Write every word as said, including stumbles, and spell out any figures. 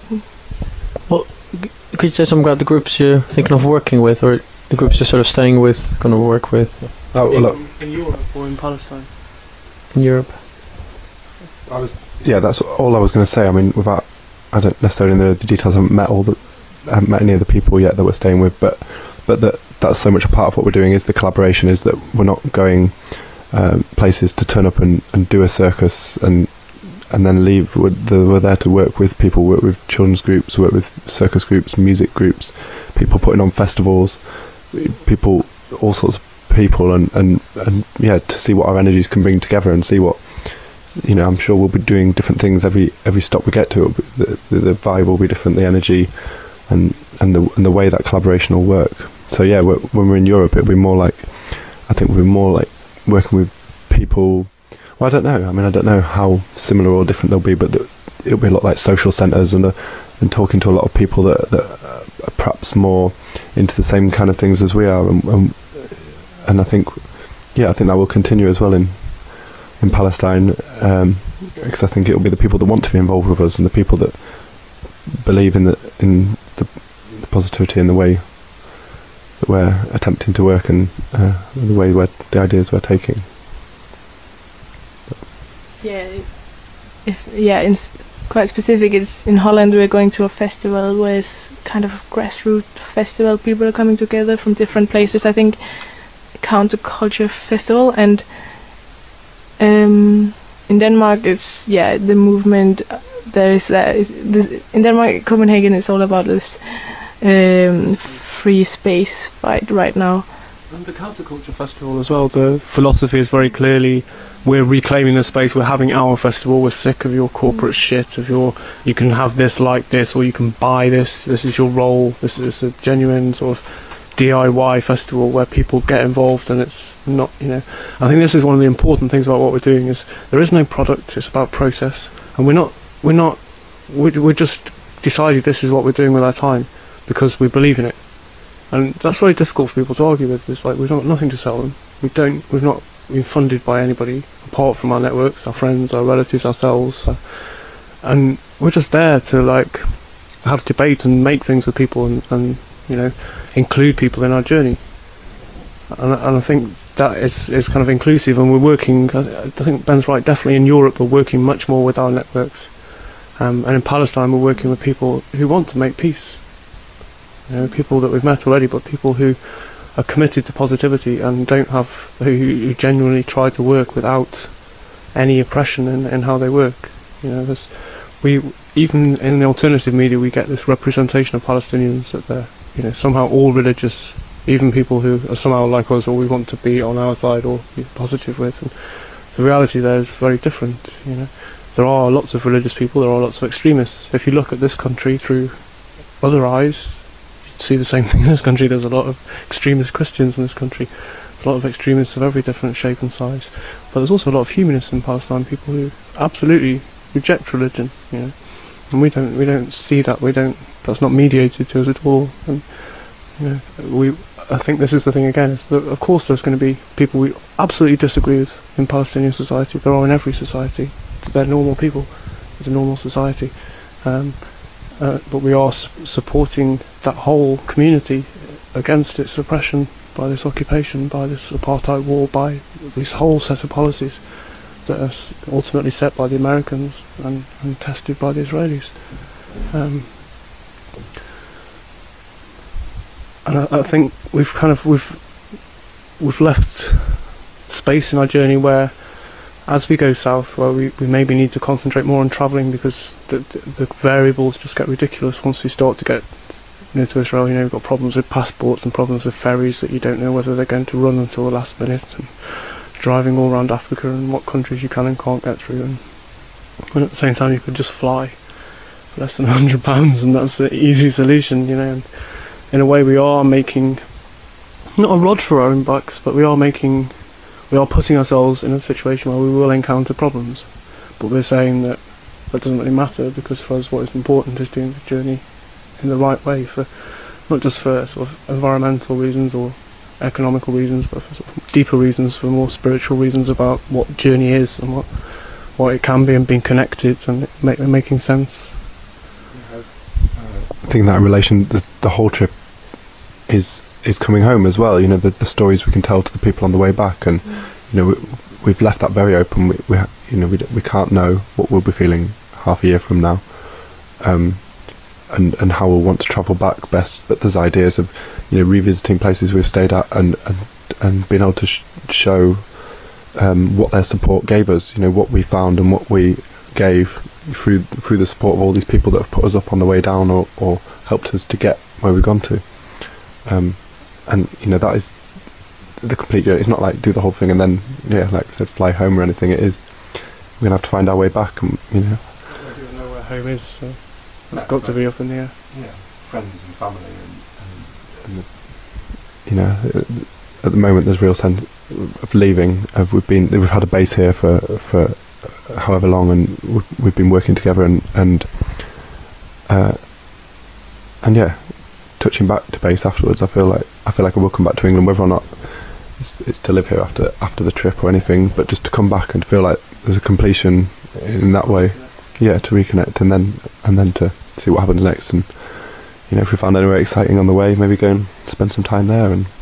Well, could you say something about the groups you're thinking of working with, or the groups you're sort of staying with, going to work with? Oh, in, look. in Europe or in Palestine? In Europe. I was, yeah, that's all I was going to say. I mean, without, I don't necessarily know the details. I haven't met all the, I haven't met any of the people yet that we're staying with, but but that that's so much a part of what we're doing is the collaboration. Is that we're not going um, places to turn up and, and do a circus and and then leave. We're, the, we're there to work with people, work with children's groups, work with circus groups, music groups, people putting on festivals, people, all sorts of people, and and and yeah, to see what our energies can bring together and see what. You know, I'm sure we'll be doing different things every every stop we get to. The, the, the vibe will be different, the energy, and and the and the way that collaboration will work. So yeah, we're, when we're in Europe, it'll be more like, I think we'll be more like working with people. Well, I don't know. I mean, I don't know how similar or different they'll be, but the, it'll be a lot like social centres and uh, and talking to a lot of people that that are perhaps more into the same kind of things as we are, and and, and I think, yeah, I think that will continue as well in. in Palestine, um, because I think it will be the people that want to be involved with us and the people that believe in the in the, the positivity in the way that we're attempting to work and uh, the way we're, the ideas we're taking. Yeah, if yeah, it's quite specific. It's in Holland. We're going to a festival where it's kind of a grassroots festival. People are coming together from different places. I think counterculture festival. And Um, in Denmark, it's yeah the movement. Uh, there is that. Is this, in Denmark, Copenhagen is all about this um, free space fight right now. And the counterculture festival as well. The philosophy is very clearly: we're reclaiming the space. We're having our festival. We're sick of your corporate mm. shit. Of your, you can have this like this, or you can buy this. This is your role. This is a genuine sort of D I Y festival where people get involved, and it's not, you know, I think this is one of the important things about what we're doing is there is no product, it's about process, and we're not we're not we we just decided this is what we're doing with our time because we believe in it, and that's very difficult for people to argue with. It's like we've got nothing to sell them, we don't we've not been funded by anybody apart from our networks, our friends, our relatives, ourselves, uh, and we're just there to like have debate and make things with people and, and you know, include people in our journey, and, and I think that is, is kind of inclusive, and we're working, I think Ben's right, definitely in Europe we're working much more with our networks, um, and in Palestine we're working with people who want to make peace, you know, people that we've met already, but people who are committed to positivity and don't have, who, who genuinely try to work without any oppression in, in how they work. You know, there's, we, even in the alternative media we get this representation of Palestinians that they're, you know, somehow all religious, even people who are somehow like us or we want to be on our side or be positive with. And the reality there is very different, you know. There are lots of religious people, there are lots of extremists. If you look at this country through other eyes, you'd see the same thing in this country. There's a lot of extremist Christians in this country. There's a lot of extremists of every different shape and size. But there's also a lot of humanists in Palestine, people who absolutely reject religion, you know. And we don't we don't see that, we don't that's not mediated to us at all. And you know, we I think this is the thing again, is that of course there's going to be people we absolutely disagree with in Palestinian society. There are in every society. They're normal people. It's a normal society. Um, uh, but we are s supporting that whole community against its oppression by this occupation, by this apartheid war, by this whole set of policies that are ultimately set by the Americans and, and tested by the Israelis. Um, and I, I think we've kind of we've we've left space in our journey where, as we go south, where we, we maybe need to concentrate more on travelling because the, the the variables just get ridiculous once we start to get near to Israel. You know, we've got problems with passports and problems with ferries that you don't know whether they're going to run until the last minute, and driving all around Africa and what countries you can and can't get through, and, and at the same time you could just fly for less than a hundred pounds and that's the easy solution, you know. And in a way we are making not a rod for our own backs, but we are making we are putting ourselves in a situation where we will encounter problems, but we're saying that that doesn't really matter, because for us what is important is doing the journey in the right way, for not just for sort of environmental reasons or economical reasons, but for sort of deeper reasons, for more spiritual reasons about what journey is and what what it can be, and being connected and make, making sense. I I think that relation, the, the whole trip is is coming home as well. You know, the, the stories we can tell to the people on the way back, and you know, we, we've left that very open. We, we ha- you know, we d- we can't know what we'll be feeling half a year from now, um, and and how we'll want to travel back best. But there's ideas of, you know, revisiting places we've stayed at, and and, and being able to sh- show um, what their support gave us. You know, what we found and what we gave through through the support of all these people that have put us up on the way down, or, or helped us to get where we've gone to. Um, and you know, that is the complete journey. It's not like do the whole thing and then, yeah, like I said, fly home or anything. It is, we're gonna have to find our way back, and you know, I don't know where home is, so it's got to be up in the air. Yeah, friends and family, and, and, and the, you know, at the moment there's real sense of leaving. Of we've been we've had a base here for for however long, and we've, we've been working together, and and uh, and yeah, touching back to base afterwards. I feel like I feel like I will come back to England, whether or not it's, it's to live here after after the trip or anything, but just to come back and feel like there's a completion in that way. Yeah, to reconnect, and then and then to see what happens next, and you know, if we found anywhere exciting on the way, maybe go and spend some time there, and